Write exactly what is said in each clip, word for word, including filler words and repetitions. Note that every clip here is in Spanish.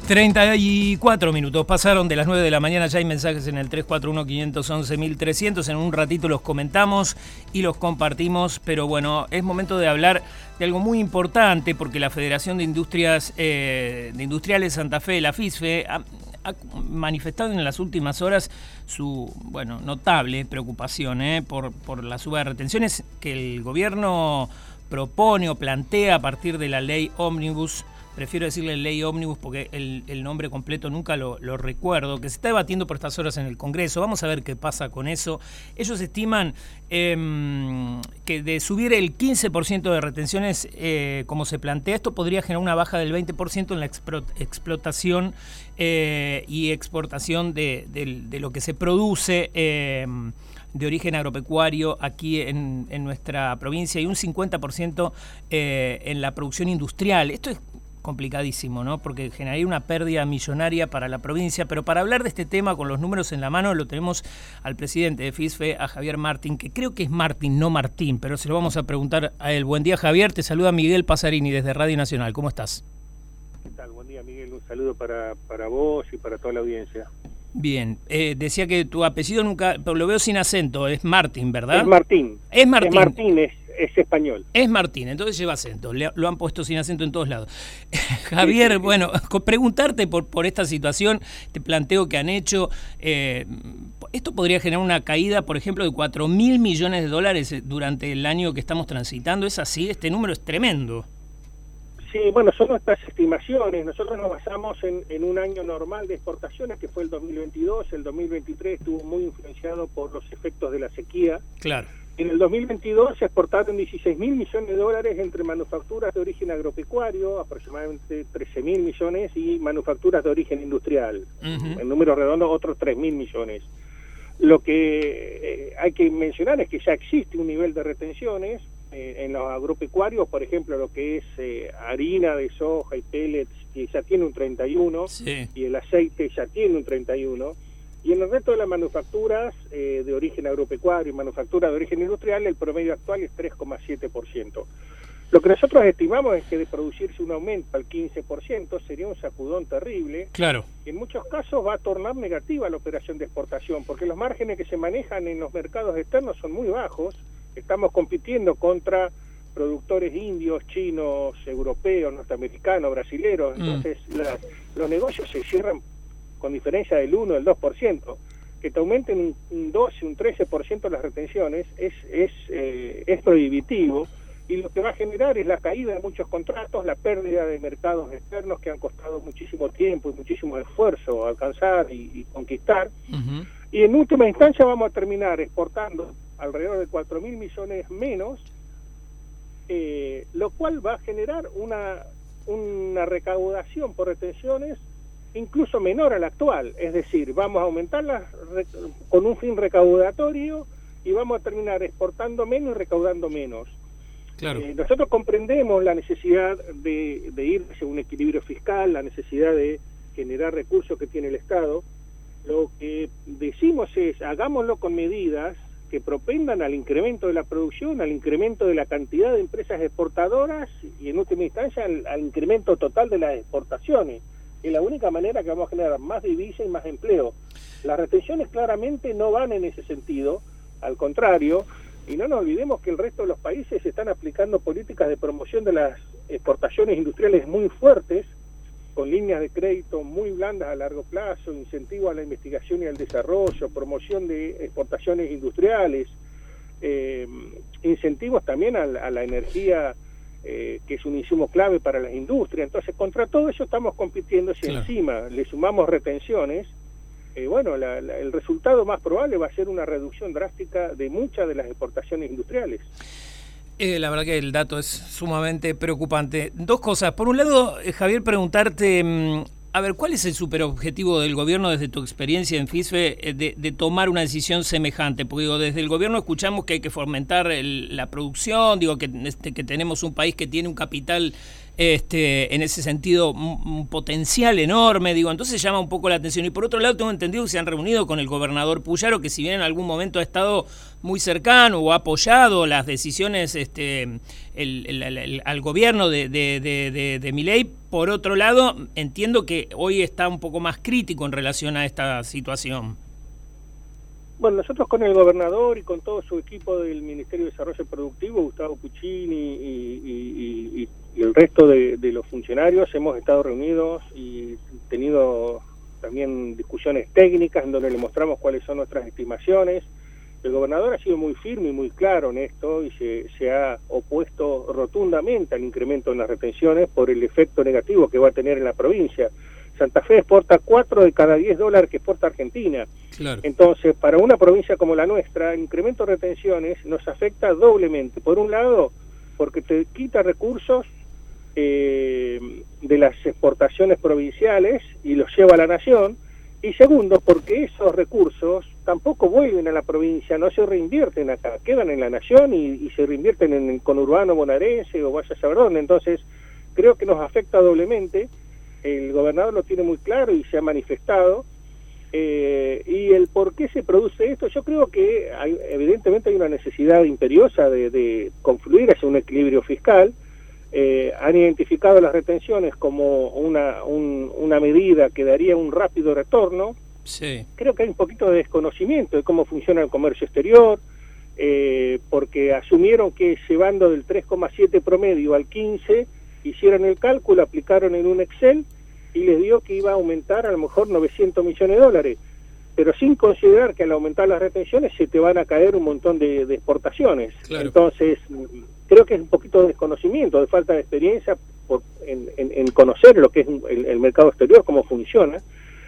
treinta y cuatro minutos pasaron de las nueve de la mañana, ya hay mensajes en el tres cuatro uno, cinco once, mil trescientos, en un ratito los comentamos y los compartimos, pero bueno, es momento de hablar de algo muy importante porque la Federación de Industrias eh, de Industriales Santa Fe, la FISFE, ha, ha manifestado en las últimas horas su bueno notable preocupación eh, por, por la suba de retenciones que el gobierno propone o plantea a partir de la ley Ómnibus. Prefiero decirle ley ómnibus porque el, el nombre completo nunca lo, lo recuerdo, que se está debatiendo por estas horas en el Congreso. Vamos a ver qué pasa con eso. Ellos estiman eh, que de subir el quince por ciento de retenciones, eh, como se plantea, esto podría generar una baja del veinte por ciento en la expro, explotación eh, y exportación de, de, de lo que se produce eh, de origen agropecuario aquí en, en nuestra provincia y un cincuenta por ciento eh, en la producción industrial. Esto es complicadísimo, ¿no? Porque generaría una pérdida millonaria para la provincia, pero para hablar de este tema con los números en la mano lo tenemos al presidente de FISFE, a Javier Martín, que creo que es Martín, no Martín, pero se lo vamos a preguntar a él. Buen día, Javier, te saluda Miguel Pasarini desde Radio Nacional, ¿cómo estás? ¿Qué tal? Buen día, Miguel, un saludo para, para vos y para toda la audiencia. Bien, eh, decía que tu apellido nunca, pero lo veo sin acento, es Martín, ¿verdad? Es Martín. Es Martín. Es Martín, es, es español. Es Martín, entonces lleva acento, le, lo han puesto sin acento en todos lados. Javier, bueno, preguntarte por, por esta situación, este planteo que han hecho, eh, esto podría generar una caída, por ejemplo, de cuatro mil millones de dólares durante el año que estamos transitando, ¿es así? Este número es tremendo. Sí, bueno, son nuestras estimaciones. Nosotros nos basamos en, en un año normal de exportaciones, que fue el dos mil veintidós. El dos mil veintitrés estuvo muy influenciado por los efectos de la sequía. Claro. En el dos mil veintidós se exportaron dieciséis mil millones de dólares entre manufacturas de origen agropecuario, aproximadamente trece mil millones, y manufacturas de origen industrial. Uh-huh. En números redondos, otros tres mil millones. Lo que eh, hay que mencionar es que ya existe un nivel de retenciones eh, en los agropecuarios, por ejemplo, lo que es eh, harina de soja y pellets, que ya tiene un treinta y uno, sí. Y el aceite ya tiene un treinta y uno, y en el resto de las manufacturas eh, de origen agropecuario y manufactura de origen industrial, el promedio actual es tres coma siete por ciento. Lo que nosotros estimamos es que de producirse un aumento al quince por ciento sería un sacudón terrible. Claro. En muchos casos va a tornar negativa la operación de exportación, porque los márgenes que se manejan en los mercados externos son muy bajos. Estamos compitiendo contra productores indios, chinos, europeos, norteamericanos, brasileros. Mm. Entonces la, los negocios se cierran con diferencia del uno, del dos por ciento. Que te aumenten un, un doce, un trece por ciento las retenciones es, es, eh, es prohibitivo. Y lo que va a generar es la caída de muchos contratos, la pérdida de mercados externos que han costado muchísimo tiempo y muchísimo esfuerzo alcanzar y, y conquistar. Uh-huh. Y en última instancia vamos a terminar exportando alrededor de cuatro mil millones menos, eh, lo cual va a generar una, una recaudación por retenciones incluso menor a la actual. Es decir, vamos a aumentarlas con un fin recaudatorio y vamos a terminar exportando menos y recaudando menos. Claro. Eh, nosotros comprendemos la necesidad de, de ir hacia un equilibrio fiscal, la necesidad de generar recursos que tiene el Estado. Lo que decimos es, hagámoslo con medidas que propendan al incremento de la producción, al incremento de la cantidad de empresas exportadoras y en última instancia al, al incremento total de las exportaciones. Es la única manera que vamos a generar más divisa y más empleo. Las retenciones claramente no van en ese sentido, al contrario. Y no nos olvidemos que el resto de los países están aplicando políticas de promoción de las exportaciones industriales muy fuertes, con líneas de crédito muy blandas a largo plazo, incentivos a la investigación y al desarrollo, promoción de exportaciones industriales, eh, incentivos también a, a la energía, eh, que es un insumo clave para las industrias. Entonces, contra todo eso estamos compitiendo. Si claro. Encima le sumamos retenciones, Eh, bueno, la, la, el resultado más probable va a ser una reducción drástica de muchas de las exportaciones industriales. Eh, la verdad que el dato es sumamente preocupante. Dos cosas. Por un lado, eh, Javier, preguntarte, mmm, a ver, ¿cuál es el superobjetivo del gobierno desde tu experiencia en FISFE eh, de, de tomar una decisión semejante? Porque digo, desde el gobierno escuchamos que hay que fomentar el, la producción, digo que, este, que tenemos un país que tiene un capital este, en ese sentido un, un potencial enorme, digo, entonces llama un poco la atención. Y por otro lado tengo entendido que se han reunido con el gobernador Puyaro, que si bien en algún momento ha estado muy cercano o ha apoyado las decisiones este, el, el, el, el, al gobierno de, de, de, de, de Milei, por otro lado entiendo que hoy está un poco más crítico en relación a esta situación. Bueno, nosotros con el gobernador y con todo su equipo del Ministerio de Desarrollo Productivo, Gustavo Puccini y, y, y, y el resto de, de los funcionarios, hemos estado reunidos y tenido también discusiones técnicas en donde le mostramos cuáles son nuestras estimaciones. El gobernador ha sido muy firme y muy claro en esto y se, se ha opuesto rotundamente al incremento en las retenciones por el efecto negativo que va a tener en la provincia. Santa Fe exporta cuatro de cada diez dólares que exporta Argentina. Claro. Entonces, para una provincia como la nuestra, el incremento de retenciones nos afecta doblemente. Por un lado, porque te quita recursos eh, de las exportaciones provinciales y los lleva a la nación. Y segundo, porque esos recursos tampoco vuelven a la provincia, no se reinvierten acá, quedan en la nación y, y se reinvierten en el conurbano bonaerense o vaya a saber dónde. Entonces, creo que nos afecta doblemente. El gobernador lo tiene muy claro y se ha manifestado. Eh, y el por qué se produce esto, yo creo que hay, evidentemente hay una necesidad imperiosa de, de confluir hacia un equilibrio fiscal. Eh, han identificado las retenciones como una, un, una medida que daría un rápido retorno. Sí. Creo que hay un poquito de desconocimiento de cómo funciona el comercio exterior, eh, porque asumieron que llevando del tres coma siete promedio al quince, hicieron el cálculo, aplicaron en un Excel y les dio que iba a aumentar a lo mejor novecientos millones de dólares, pero sin considerar que al aumentar las retenciones se te van a caer un montón de, de exportaciones. Claro. Entonces, creo que es un poquito de desconocimiento, de falta de experiencia por, en, en, en conocer lo que es el, el mercado exterior, cómo funciona.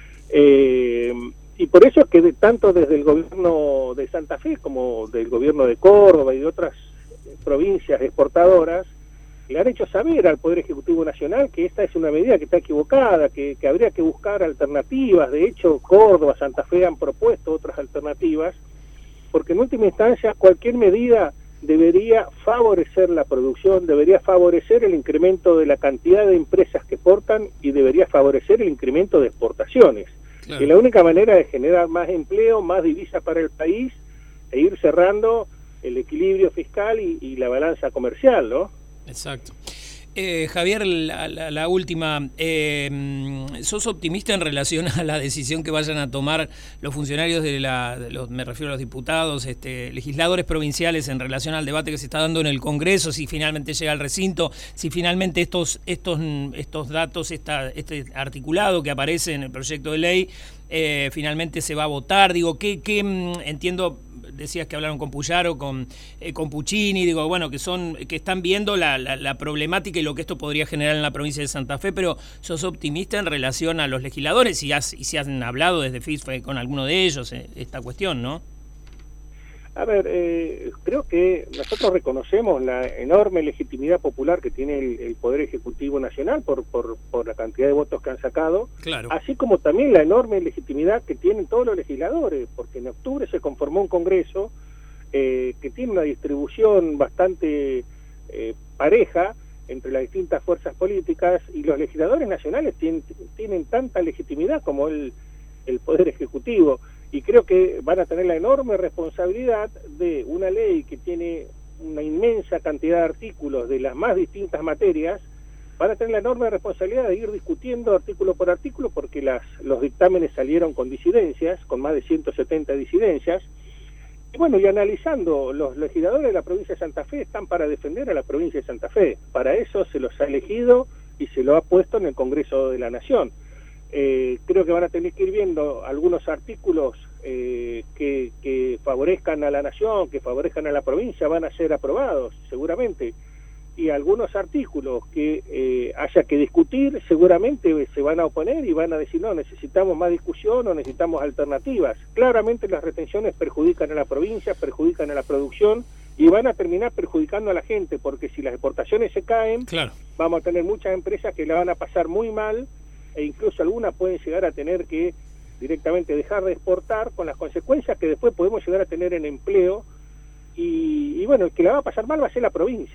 Eh, y por eso es que de, tanto desde el gobierno de Santa Fe como del gobierno de Córdoba y de otras provincias exportadoras, le han hecho saber al Poder Ejecutivo Nacional que esta es una medida que está equivocada, que, que habría que buscar alternativas. De hecho, Córdoba, Santa Fe han propuesto otras alternativas, porque en última instancia cualquier medida debería favorecer la producción, debería favorecer el incremento de la cantidad de empresas que exportan y debería favorecer el incremento de exportaciones. Claro. Y la única manera de generar más empleo, más divisas para el país e ir cerrando el equilibrio fiscal y, y la balanza comercial, ¿no? Exacto. Eh, Javier, la, la, la última, eh, ¿sos optimista en relación a la decisión que vayan a tomar los funcionarios de la, de los, me refiero a los diputados, este, legisladores provinciales en relación al debate que se está dando en el Congreso, si finalmente llega al recinto, si finalmente estos, estos, estos datos, esta, este articulado que aparece en el proyecto de ley, eh, finalmente se va a votar? Digo, ¿qué, qué entiendo? Decías que hablaron con Puyaro, con, eh, con Puccini, digo, bueno, que son que están viendo la, la, la problemática y lo que esto podría generar en la provincia de Santa Fe, pero ¿sos optimista en relación a los legisladores? Y, has, y si han hablado desde F I S F con alguno de ellos eh, esta cuestión, ¿no? A ver, eh, creo que nosotros reconocemos la enorme legitimidad popular que tiene el, el Poder Ejecutivo Nacional por, por, por la cantidad de votos que han sacado, claro. Así como también la enorme legitimidad que tienen todos los legisladores, porque en octubre se conformó un Congreso eh, que tiene una distribución bastante eh, pareja entre las distintas fuerzas políticas, y los legisladores nacionales tienen, tienen tanta legitimidad como el, el Poder Ejecutivo. Y creo que van a tener la enorme responsabilidad de una ley que tiene una inmensa cantidad de artículos de las más distintas materias. Van a tener la enorme responsabilidad de ir discutiendo artículo por artículo, porque las, los dictámenes salieron con disidencias, con más de ciento setenta disidencias. Y bueno, y analizando, los legisladores de la provincia de Santa Fe están para defender a la provincia de Santa Fe. Para eso se los ha elegido y se lo ha puesto en el Congreso de la Nación. Eh, creo que van a tener que ir viendo algunos artículos eh, que, que favorezcan a la nación, que favorezcan a la provincia, van a ser aprobados seguramente, y algunos artículos que eh, haya que discutir seguramente se van a oponer y van a decir no, necesitamos más discusión o necesitamos alternativas. Claramente las retenciones perjudican a la provincia, perjudican a la producción y van a terminar perjudicando a la gente, porque si las exportaciones se caen, claro, vamos a tener muchas empresas que la van a pasar muy mal, e incluso algunas pueden llegar a tener que directamente dejar de exportar, con las consecuencias que después podemos llegar a tener en empleo, y, y bueno, el que la va a pasar mal va a ser la provincia.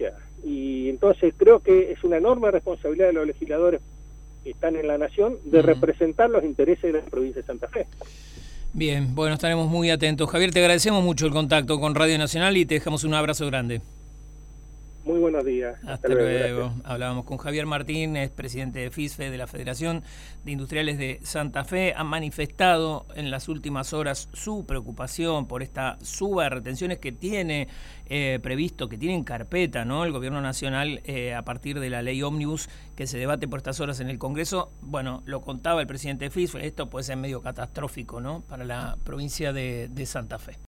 y entonces creo que es una enorme responsabilidad de los legisladores que están en la nación de uh-huh. representar los intereses de la provincia de Santa Fe. Bien, bueno, estaremos muy atentos. Javier, te agradecemos mucho el contacto con Radio Nacional y te dejamos un abrazo grande. Muy buenos días. Hasta, Hasta luego. luego. Hablábamos con Javier Martín, es presidente de FISFE, de la Federación de Industriales de Santa Fe. Ha manifestado en las últimas horas su preocupación por esta suba de retenciones que tiene eh, previsto, que tiene en carpeta, ¿no?, el Gobierno Nacional eh, a partir de la ley ómnibus que se debate por estas horas en el Congreso. Bueno, lo contaba el presidente de FISFE, esto puede ser medio catastrófico, ¿no?, para la provincia de, de Santa Fe.